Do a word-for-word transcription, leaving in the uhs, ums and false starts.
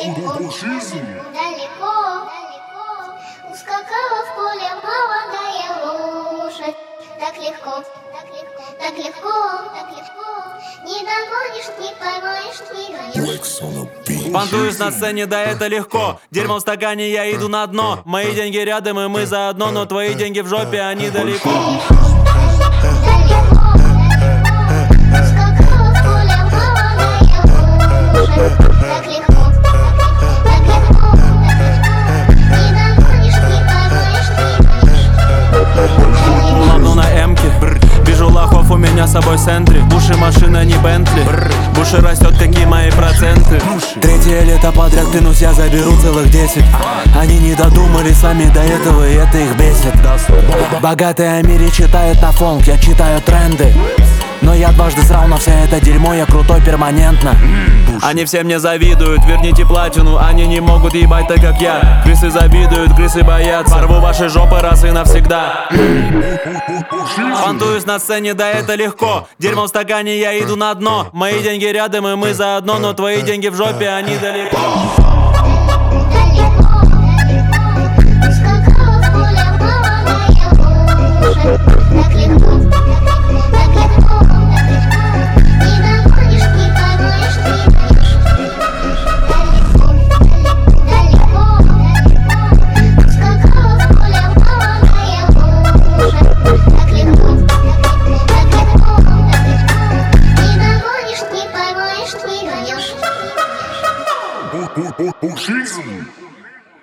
далеко, далеко, ускакала в поле молодая лошадь. Так легко, так легко, так легко, так легко, не догонишь, не поймаешь, не гонишь. Понтуюсь на сцене, да это легко. Дерьмо в стакане, я иду на дно. Мои деньги рядом, и мы заодно, но твои деньги в жопе, они далеко. Ловну на эмке, вижу лохов у меня с собой в центре. Буши машина, не Бентли. Буши растет, какие мои проценты. Третье лето подряд, клянусь, я заберу целых десять. Они не додумались сами до этого, и это их бесит. Богатые о мире читают на фонк, я читаю тренды. Но я дважды срал на все это дерьмо, я крутой перманентно. Они все мне завидуют, верните платину. Они не могут ебать так, как я. Крысы завидуют, крысы боятся. Порву ваши жопы раз и навсегда. Понтуюсь на сцене, да это легко. Дерьмо в стакане, я иду на дно. Мои деньги рядом, и мы заодно, но твои деньги в жопе, они далеко.